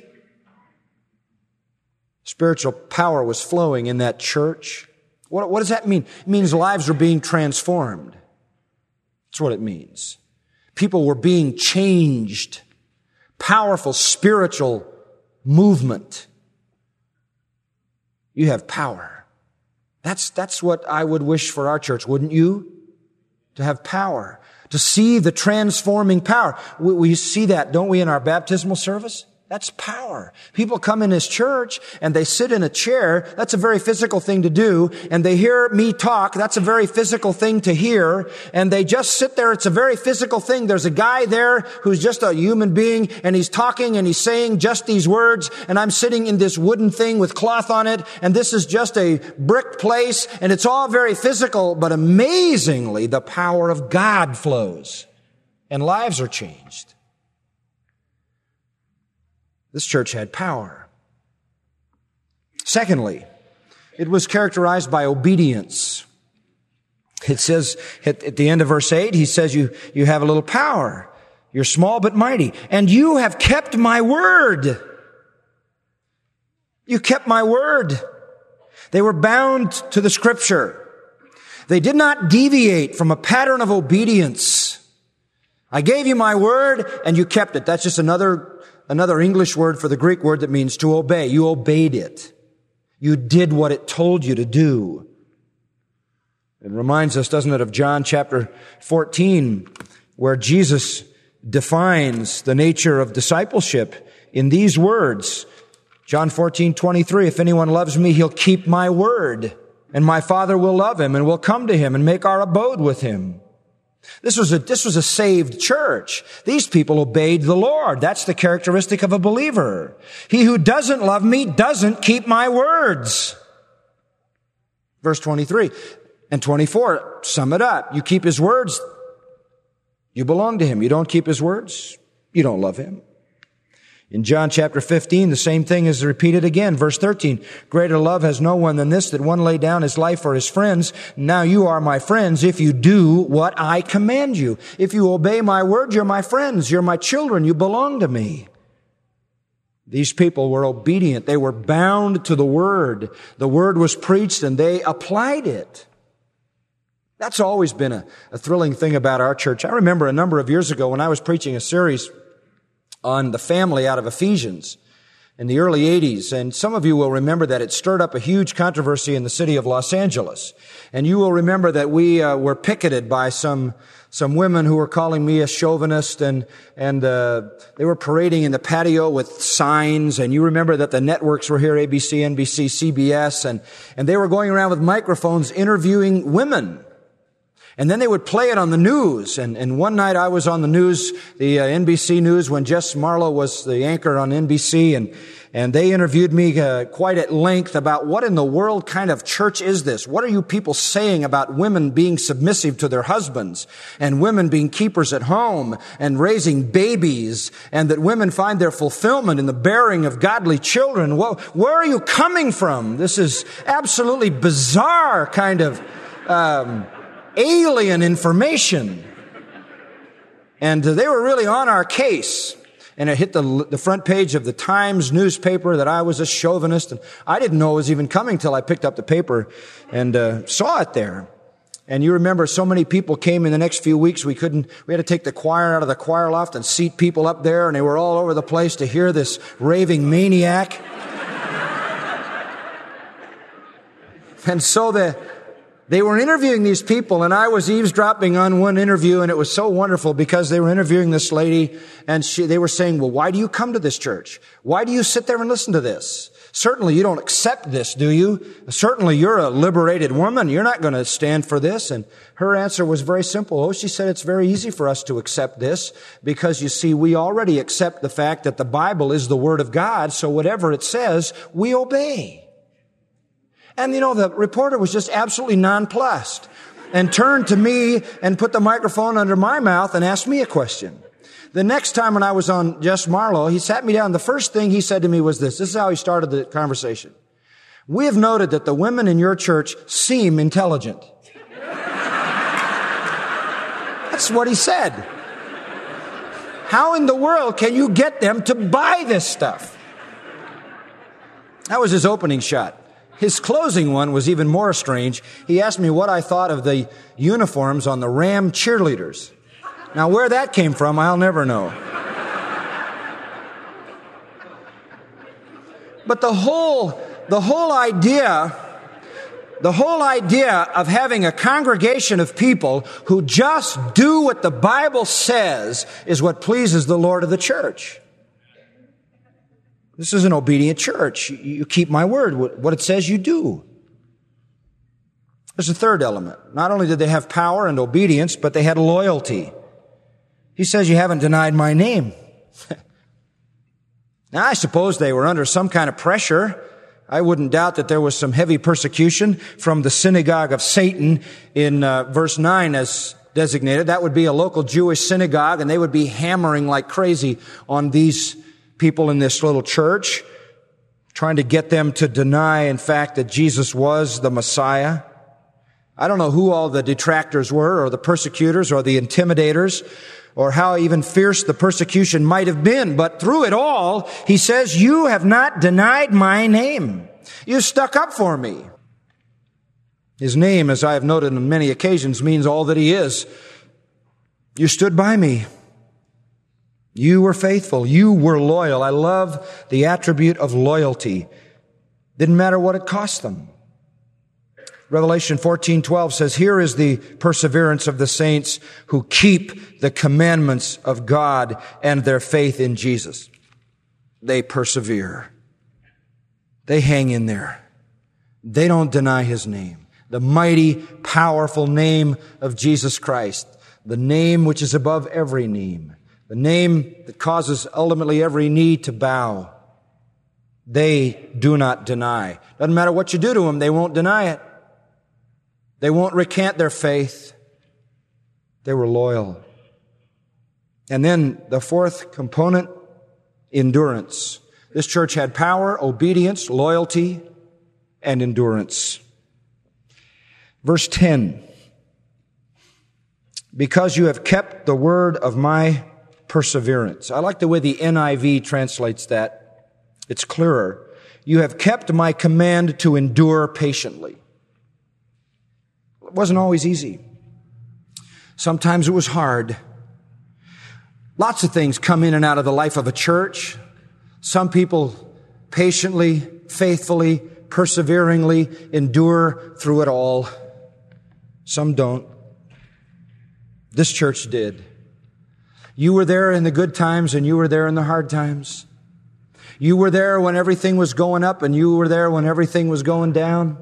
Spiritual power was flowing in that church. What, what does that mean? It means lives were being transformed. That's what it means. People were being changed. Powerful spiritual movement. You have power. That's, that's what I would wish for our church, wouldn't you? To have power. To see the transforming power. We, we see that, don't we, in our baptismal service? That's power. People come in his church and they sit in a chair. That's a very physical thing to do. And they hear me talk. That's a very physical thing to hear. And they just sit there. It's a very physical thing. There's a guy there who's just a human being and he's talking and he's saying just these words. And I'm sitting in this wooden thing with cloth on it. And this is just a brick place. And it's all very physical. But amazingly, the power of God flows and lives are changed. This church had power. Secondly, it was characterized by obedience. It says at, at the end of verse eight, he says, you, you have a little power. You're small but mighty. And you have kept my word. You kept my word. They were bound to the scripture. They did not deviate from a pattern of obedience. I gave you my word and you kept it. That's just another Another English word for the Greek word that means to obey. You obeyed it. You did what it told you to do. It reminds us, doesn't it, of John chapter fourteen, where Jesus defines the nature of discipleship in these words. John fourteen twenty-three, if anyone loves me, he'll keep my word, and my Father will love him, and will come to him and make our abode with him. This was a, this was a saved church. These people obeyed the Lord. That's the characteristic of a believer. He who doesn't love me doesn't keep my words. Verse twenty-three and twenty-four, sum it up. You keep his words, you belong to him. You don't keep his words, you don't love him. In John chapter fifteen, the same thing is repeated again. Verse thirteen, greater love has no one than this, that one lay down his life for his friends. Now you are my friends if you do what I command you. If you obey my word, you're my friends. You're my children. You belong to me. These people were obedient. They were bound to the word. The word was preached and they applied it. That's always been a, a thrilling thing about our church. I remember a number of years ago when I was preaching a series on the family out of Ephesians in the early eighties. And some of you will remember that it stirred up a huge controversy in the city of Los Angeles. And you will remember that we uh, were picketed by some some women who were calling me a chauvinist, and and uh, they were parading in the patio with signs. And you remember that the networks were here, A B C, N B C, C B S, and and they were going around with microphones interviewing women. And then they would play it on the news. And, and one night I was on the news, the uh, N B C News, when Jess Marlowe was the anchor on N B C. And, and they interviewed me uh, quite at length about what in the world kind of church is this? What are you people saying about women being submissive to their husbands and women being keepers at home and raising babies, and that women find their fulfillment in the bearing of godly children? Well, where are you coming from? This is absolutely bizarre kind of um alien information. And they were really on our case. And it hit the, the front page of the Times newspaper that I was a chauvinist. And I didn't know it was even coming till I picked up the paper and uh, saw it there. And you remember so many people came in the next few weeks. We couldn't, we had to take the choir out of the choir loft and seat people up there. And they were all over the place to hear this raving maniac. And so the, They were interviewing these people, and I was eavesdropping on one interview, and it was so wonderful because they were interviewing this lady, and she, they were saying, well, why do you come to this church? Why do you sit there and listen to this? Certainly you don't accept this, do you? Certainly you're a liberated woman. You're not going to stand for this. And her answer was very simple. Oh, she said, it's very easy for us to accept this because, you see, we already accept the fact that the Bible is the Word of God, so whatever it says, we obey. And, you know, the reporter was just absolutely nonplussed and turned to me and put the microphone under my mouth and asked me a question. The next time when I was on Jess Marlowe, he sat me down. The first thing he said to me was this. This is how he started the conversation. We have noted that the women in your church seem intelligent. That's what he said. How in the world can you get them to buy this stuff? That was his opening shot. His closing one was even more strange. He asked me what I thought of the uniforms on the Ram cheerleaders. Now, where that came from, I'll never know. But the whole, the whole idea, the whole idea of having a congregation of people who just do what the Bible says is what pleases the Lord of the church. This is an obedient church. You keep my word. What it says, you do. There's a third element. Not only did they have power and obedience, but they had loyalty. He says, you haven't denied my name. Now, I suppose they were under some kind of pressure. I wouldn't doubt that there was some heavy persecution from the synagogue of Satan in uh, verse nine as designated. That would be a local Jewish synagogue, and they would be hammering like crazy on these people in this little church, trying to get them to deny, in fact, that Jesus was the Messiah. I don't know who all the detractors were, or the persecutors, or the intimidators, or how even fierce the persecution might have been. But through it all, he says, you have not denied my name. You stuck up for me. His name, as I have noted on many occasions, means all that he is. You stood by me. You were faithful. You were loyal. I love the attribute of loyalty. Didn't matter what it cost them. Revelation fourteen twelve says, here is the perseverance of the saints who keep the commandments of God and their faith in Jesus. They persevere. They hang in there. They don't deny his name. The mighty, powerful name of Jesus Christ. The name which is above every name. The name that causes ultimately every knee to bow. They do not deny. Doesn't matter what you do to them, they won't deny it. They won't recant their faith. They were loyal. And then the fourth component, endurance. This church had power, obedience, loyalty, and endurance. Verse ten. Because you have kept the word of my perseverance. I like the way the N I V translates that. It's clearer. You have kept my command to endure patiently. It wasn't always easy. Sometimes it was hard. Lots of things come in and out of the life of a church. Some people patiently, faithfully, perseveringly endure through it all. Some don't. This church did. You were there in the good times and you were there in the hard times. You were there when everything was going up and you were there when everything was going down.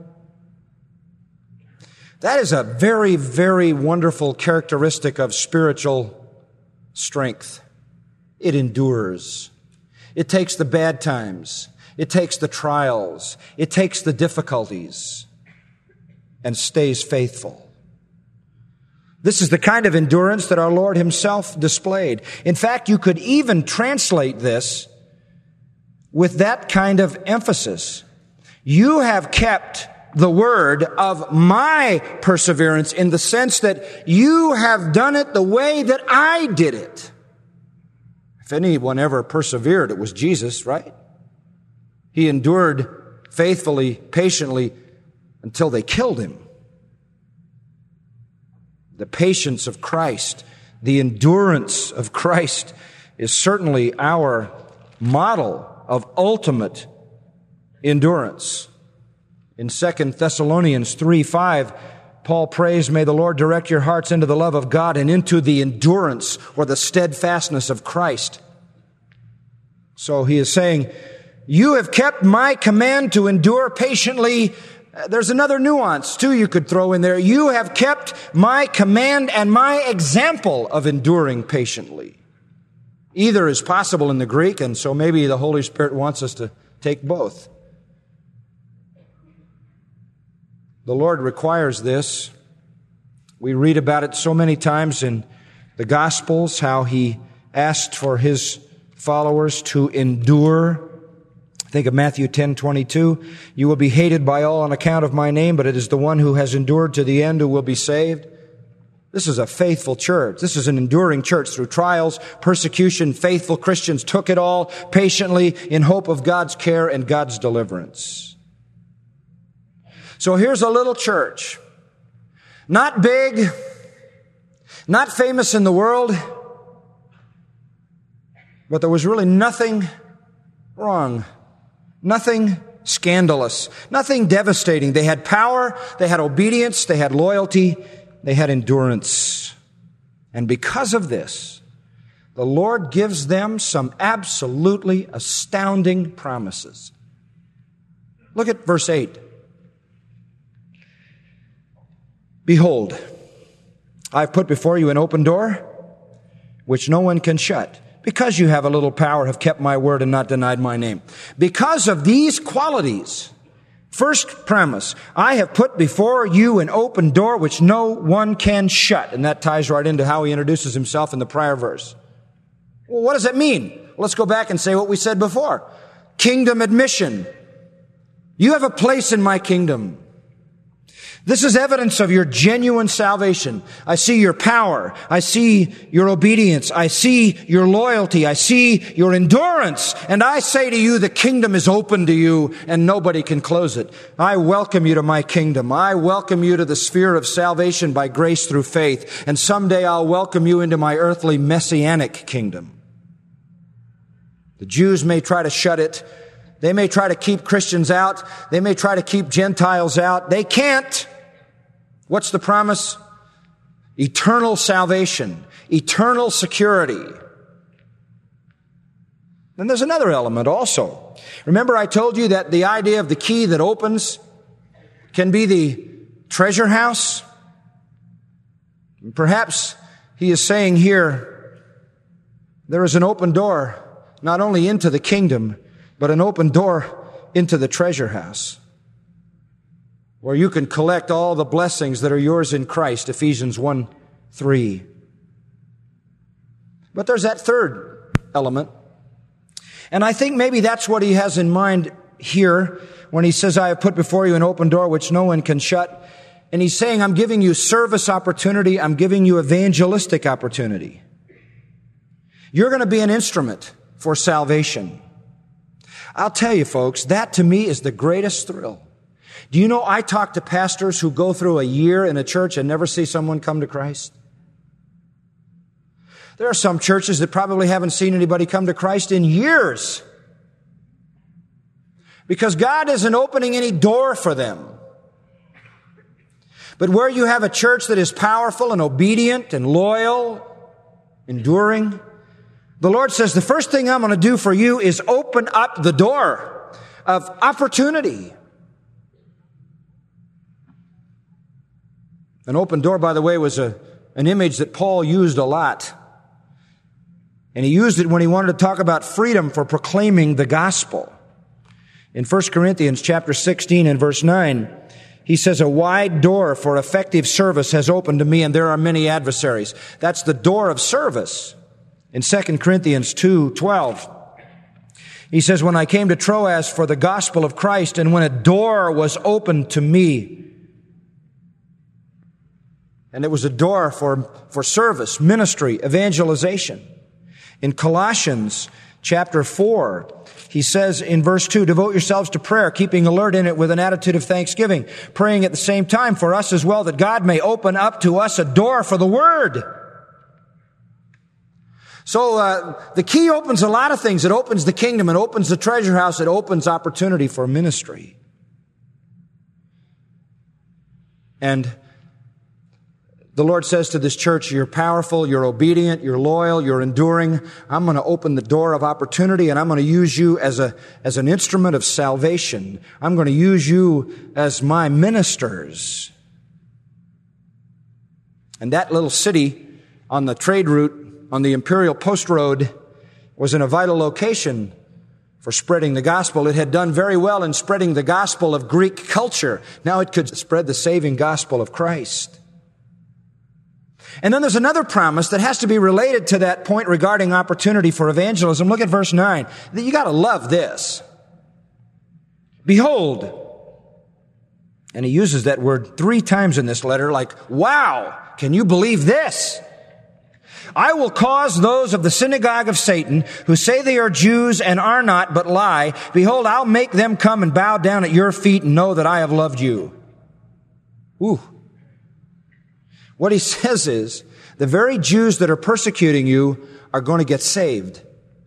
That is a very, very wonderful characteristic of spiritual strength. It endures. It takes the bad times. It takes the trials. It takes the difficulties and stays faithful. This is the kind of endurance that our Lord himself displayed. In fact, you could even translate this with that kind of emphasis. You have kept the word of my perseverance in the sense that you have done it the way that I did it. If anyone ever persevered, it was Jesus, right? He endured faithfully, patiently until they killed him. The patience of Christ, the endurance of Christ is certainly our model of ultimate endurance. In Second Thessalonians three five, Paul prays, may the Lord direct your hearts into the love of God and into the endurance or the steadfastness of Christ. So he is saying, you have kept my command to endure patiently. There's another nuance, too, you could throw in there. You have kept my command and my example of enduring patiently. Either is possible in the Greek, and so maybe the Holy Spirit wants us to take both. The Lord requires this. We read about it so many times in the Gospels, how he asked for his followers to endure. Think of Matthew ten twenty-two. You will be hated by all on account of my name, but it is the one who has endured to the end who will be saved. This is a faithful church. This is an enduring church through trials, persecution. Faithful Christians took it all patiently in hope of God's care and God's deliverance. So here's a little church. Not big, not famous in the world, but there was really nothing wrong. Nothing scandalous. Nothing devastating. They had power, they had obedience, they had loyalty, they had endurance. And because of this, the Lord gives them some absolutely astounding promises. Look at verse eight. Behold, I've put before you an open door, which no one can shut. Because you have a little power, have kept my word and not denied my name. Because of these qualities, first premise, I have put before you an open door which no one can shut. And that ties right into how he introduces himself in the prior verse. Well, what does that mean? Well, let's go back and say what we said before. Kingdom admission. You have a place in my kingdom. This is evidence of your genuine salvation. I see your power. I see your obedience. I see your loyalty. I see your endurance. And I say to you, the kingdom is open to you and nobody can close it. I welcome you to my kingdom. I welcome you to the sphere of salvation by grace through faith. And someday I'll welcome you into my earthly messianic kingdom. The Jews may try to shut it. They may try to keep Christians out. They may try to keep Gentiles out. They can't. What's the promise? Eternal salvation, eternal security. Then there's another element also. Remember I told you that the idea of the key that opens can be the treasure house? Perhaps he is saying here, there is an open door, not only into the kingdom, but an open door into the treasure house, where you can collect all the blessings that are yours in Christ, Ephesians one three. But there's that third element. And I think maybe that's what he has in mind here when he says, I have put before you an open door which no one can shut. And he's saying, I'm giving you service opportunity. I'm giving you evangelistic opportunity. You're going to be an instrument for salvation. I'll tell you, folks, that to me is the greatest thrill. Do you know I talk to pastors who go through a year in a church and never see someone come to Christ? There are some churches that probably haven't seen anybody come to Christ in years because God isn't opening any door for them. But where you have a church that is powerful and obedient and loyal, enduring, the Lord says, the first thing I'm going to do for you is open up the door of opportunity. An open door, by the way, was a, an image that Paul used a lot. And he used it when he wanted to talk about freedom for proclaiming the gospel. In First Corinthians chapter sixteen and verse nine, he says, a wide door for effective service has opened to me, and there are many adversaries. That's the door of service. In Second Corinthians two twelve, he says, when I came to Troas for the gospel of Christ, and when a door was opened to me, and it was a door for, for service, ministry, evangelization. In Colossians chapter four, he says in verse two, devote yourselves to prayer, keeping alert in it with an attitude of thanksgiving, praying at the same time for us as well, that God may open up to us a door for the word. So uh, the key opens a lot of things. It opens the kingdom. It opens the treasure house. It opens opportunity for ministry. And the Lord says to this church, you're powerful, you're obedient, you're loyal, you're enduring. I'm going to open the door of opportunity, and I'm going to use you as a, as an instrument of salvation. I'm going to use you as my ministers. And that little city on the trade route, on the Imperial Post Road, was in a vital location for spreading the gospel. It had done very well in spreading the gospel of Greek culture. Now it could spread the saving gospel of Christ. And then there's another promise that has to be related to that point regarding opportunity for evangelism. Look at verse nine. You got to love this. Behold. And he uses that word three times in this letter, like, wow, can you believe this? I will cause those of the synagogue of Satan who say they are Jews and are not, but lie. Behold, I'll make them come and bow down at your feet and know that I have loved you. Ooh. What he says is, the very Jews that are persecuting you are going to get saved.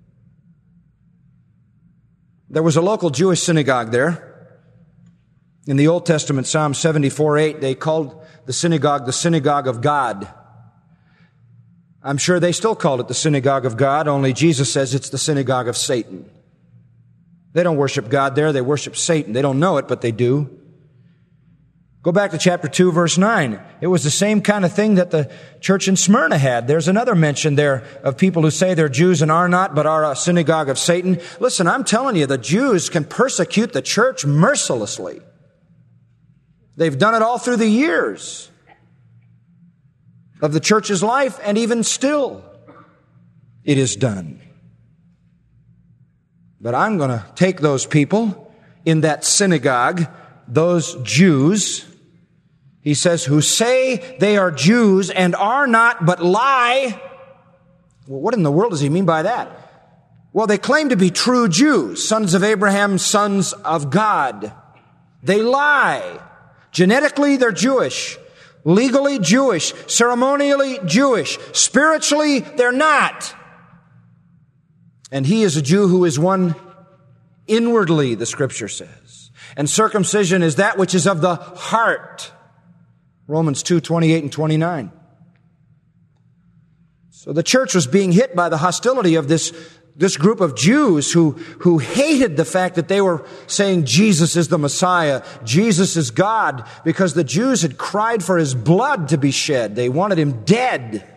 There was a local Jewish synagogue there. In the Old Testament, Psalm seventy-four eight, they called the synagogue the synagogue of God. I'm sure they still called it the synagogue of God, only Jesus says it's the synagogue of Satan. They don't worship God there, they worship Satan. They don't know it, but they do. Go back to chapter two, verse nine. It was the same kind of thing that the church in Smyrna had. There's another mention there of people who say they're Jews and are not, but are a synagogue of Satan. Listen, I'm telling you, the Jews can persecute the church mercilessly. They've done it all through the years of the church's life, and even still it is done. But I'm going to take those people in that synagogue, those Jews, he says, who say they are Jews and are not, but lie. Well, what in the world does he mean by that? Well, they claim to be true Jews, sons of Abraham, sons of God. They lie. Genetically, they're Jewish. Legally Jewish. Ceremonially Jewish. Spiritually, they're not. And he is a Jew who is one inwardly, the Scripture says. And circumcision is that which is of the heart. Romans two, twenty-eight and twenty-nine. So the church was being hit by the hostility of this, this group of Jews who, who hated the fact that they were saying Jesus is the Messiah, Jesus is God, because the Jews had cried for his blood to be shed. They wanted him dead.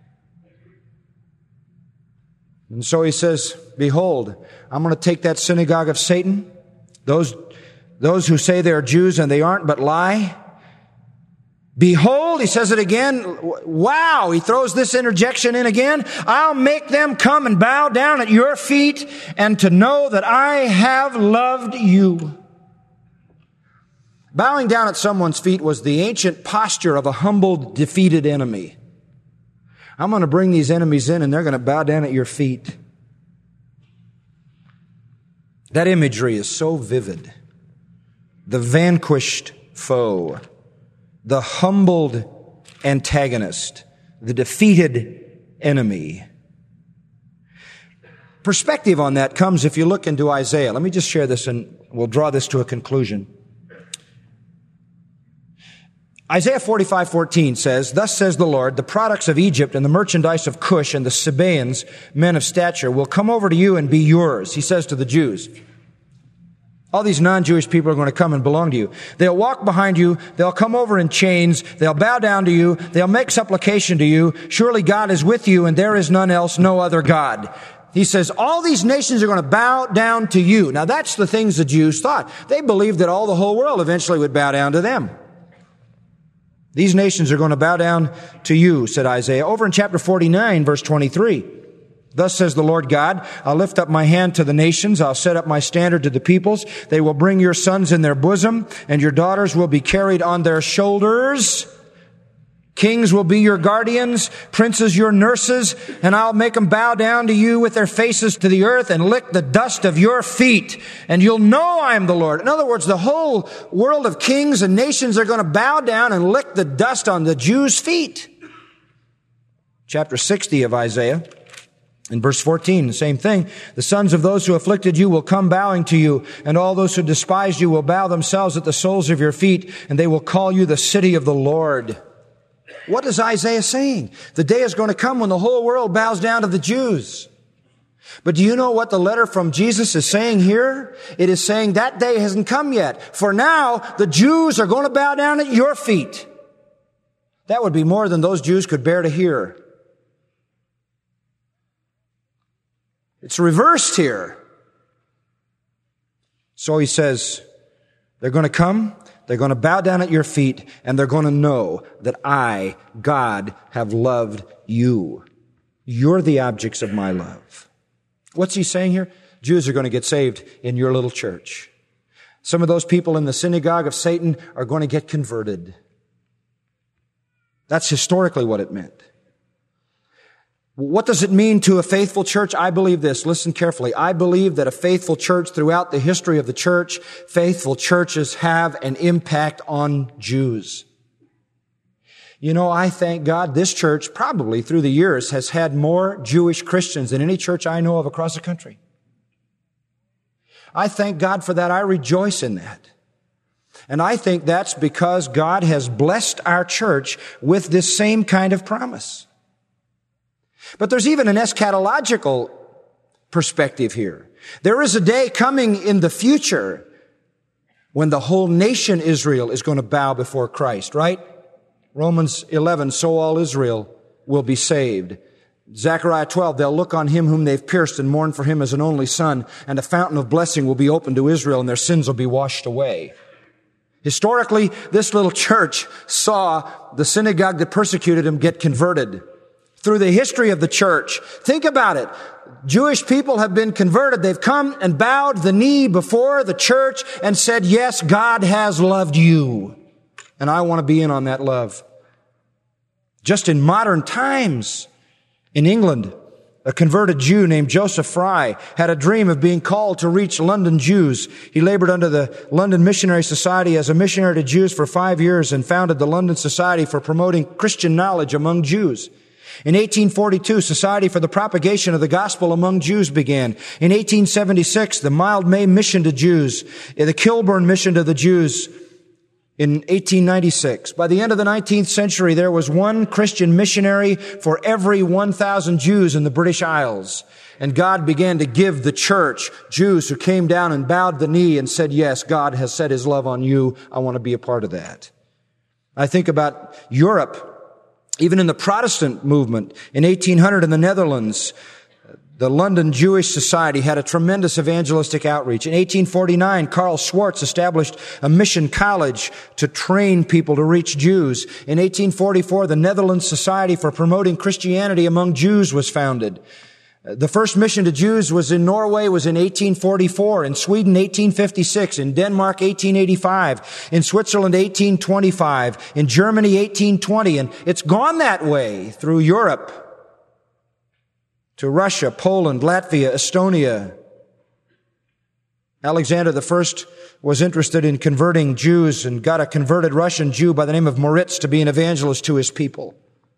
And so he says, behold, I'm going to take that synagogue of Satan, those, those who say they're Jews and they aren't but lie. Behold, he says it again. Wow, he throws this interjection in again. I'll make them come and bow down at your feet and to know that I have loved you. Bowing down at someone's feet was the ancient posture of a humbled, defeated enemy. I'm going to bring these enemies in and they're going to bow down at your feet. That imagery is so vivid. The vanquished foe, the humbled antagonist, the defeated enemy. Perspective on that comes if you look into Isaiah. Let me just share this and we'll draw this to a conclusion. Isaiah forty-five fourteen says, thus says the Lord, the products of Egypt and the merchandise of Cush and the Sabaeans, men of stature, will come over to you and be yours. He says to the Jews. All these non-Jewish people are going to come and belong to you. They'll walk behind you. They'll come over in chains. They'll bow down to you. They'll make supplication to you. Surely God is with you and there is none else, no other God. He says, all these nations are going to bow down to you. Now that's the things the Jews thought. They believed that all the whole world eventually would bow down to them. These nations are going to bow down to you, said Isaiah. Over in chapter forty-nine, verse twenty-three. Thus says the Lord God, I'll lift up my hand to the nations. I'll set up my standard to the peoples. They will bring your sons in their bosom, and your daughters will be carried on their shoulders. Kings will be your guardians, princes your nurses, and I'll make them bow down to you with their faces to the earth and lick the dust of your feet. And you'll know I am the Lord. In other words, the whole world of kings and nations are going to bow down and lick the dust on the Jews' feet. Chapter sixty of Isaiah. In verse fourteen, the same thing. The sons of those who afflicted you will come bowing to you, and all those who despised you will bow themselves at the soles of your feet, and they will call you the city of the Lord. What is Isaiah saying? The day is going to come when the whole world bows down to the Jews. But do you know what the letter from Jesus is saying here? It is saying that day hasn't come yet. For now, the Jews are going to bow down at your feet. That would be more than those Jews could bear to hear. It's reversed here. So he says, they're going to come, they're going to bow down at your feet, and they're going to know that I, God, have loved you. You're the objects of my love. What's he saying here? Jews are going to get saved in your little church. Some of those people in the synagogue of Satan are going to get converted. That's historically what it meant. What does it mean to a faithful church? I believe this. Listen carefully. I believe that a faithful church throughout the history of the church, faithful churches have an impact on Jews. You know, I thank God this church probably through the years has had more Jewish Christians than any church I know of across the country. I thank God for that. I rejoice in that. And I think that's because God has blessed our church with this same kind of promise. But there's even an eschatological perspective here. There is a day coming in the future when the whole nation Israel is going to bow before Christ, right? Romans eleven, so all Israel will be saved. Zechariah twelve, they'll look on him whom they've pierced and mourn for him as an only son, and a fountain of blessing will be opened to Israel, and their sins will be washed away. Historically, this little church saw the synagogue that persecuted him get converted. Through the history of the church, think about it. Jewish people have been converted. They've come and bowed the knee before the church and said, yes, God has loved you. And I want to be in on that love. Just in modern times, in England, a converted Jew named Joseph Fry had a dream of being called to reach London Jews. He labored under the London Missionary Society as a missionary to Jews for five years and founded the London Society for Promoting Christian Knowledge Among Jews. In eighteen forty-two, Society for the Propagation of the Gospel Among Jews began. In eighteen seventy-six, the Mildmay Mission to Jews, the Kilburn Mission to the Jews in eighteen ninety-six. By the end of the nineteenth century, there was one Christian missionary for every one thousand Jews in the British Isles. And God began to give the church Jews who came down and bowed the knee and said, yes, God has set his love on you. I want to be a part of that. I think about Europe. Even in the Protestant movement, in eighteen hundred in the Netherlands, the London Jewish Society had a tremendous evangelistic outreach. In eighteen forty-nine, Karl Schwartz established a mission college to train people to reach Jews. In eighteen forty-four, the Netherlands Society for Promoting Christianity Among Jews was founded. The first mission to Jews was in Norway, was in eighteen forty-four, in Sweden eighteen fifty-six, in Denmark eighteen eighty-five, in Switzerland eighteen twenty-five, in Germany eighteen twenty, and it's gone that way through Europe to Russia, Poland, Latvia, Estonia. Alexander the First was interested in converting Jews and got a converted Russian Jew by the name of Moritz to be an evangelist to his people.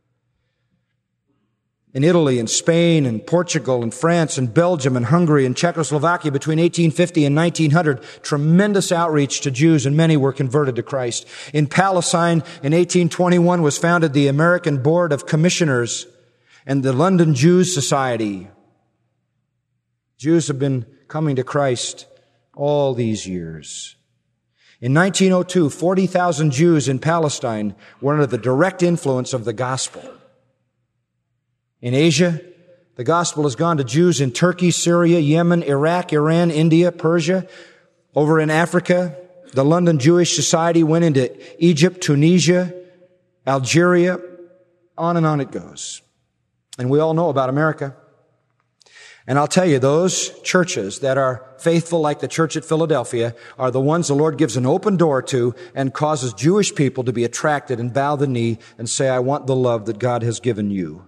In Italy and Spain and Portugal and France and Belgium and Hungary and Czechoslovakia between eighteen fifty and nineteen hundred, tremendous outreach to Jews, and many were converted to Christ. In Palestine in eighteen twenty-one was founded the American Board of Commissioners and the London Jews Society. Jews have been coming to Christ all these years. In nineteen oh two, forty thousand Jews in Palestine were under the direct influence of the gospel. In Asia, the gospel has gone to Jews in Turkey, Syria, Yemen, Iraq, Iran, India, Persia. Over in Africa, the London Jewish Society went into Egypt, Tunisia, Algeria, on and on it goes. And we all know about America. And I'll tell you, those churches that are faithful, like the church at Philadelphia, are the ones the Lord gives an open door to and causes Jewish people to be attracted and bow the knee and say, I want the love that God has given you.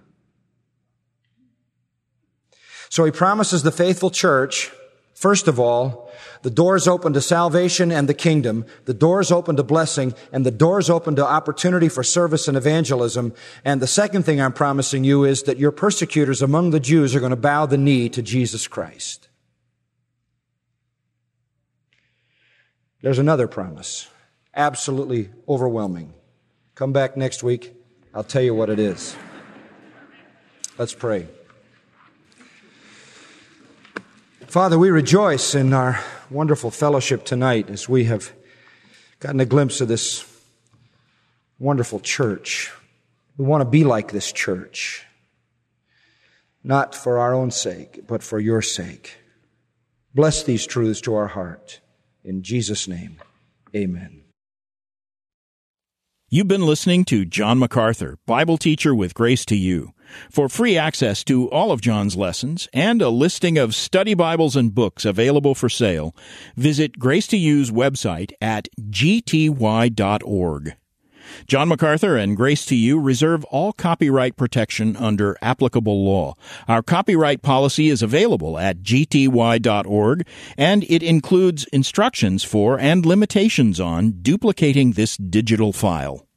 So he promises the faithful church, first of all, the doors open to salvation and the kingdom, the doors open to blessing, and the doors open to opportunity for service and evangelism. And the second thing I'm promising you is that your persecutors among the Jews are going to bow the knee to Jesus Christ. There's another promise, absolutely overwhelming. Come back next week. I'll tell you what it is. Let's pray. Father, we rejoice in our wonderful fellowship tonight as we have gotten a glimpse of this wonderful church. We want to be like this church, not for our own sake, but for your sake. Bless these truths to our heart. In Jesus' name, amen. You've been listening to John MacArthur, Bible teacher with Grace to You. For free access to all of John's lessons and a listing of study Bibles and books available for sale, visit Grace to You's website at g t y dot org. John MacArthur and Grace to You reserve all copyright protection under applicable law. Our copyright policy is available at g t y dot org, and it includes instructions for and limitations on duplicating this digital file.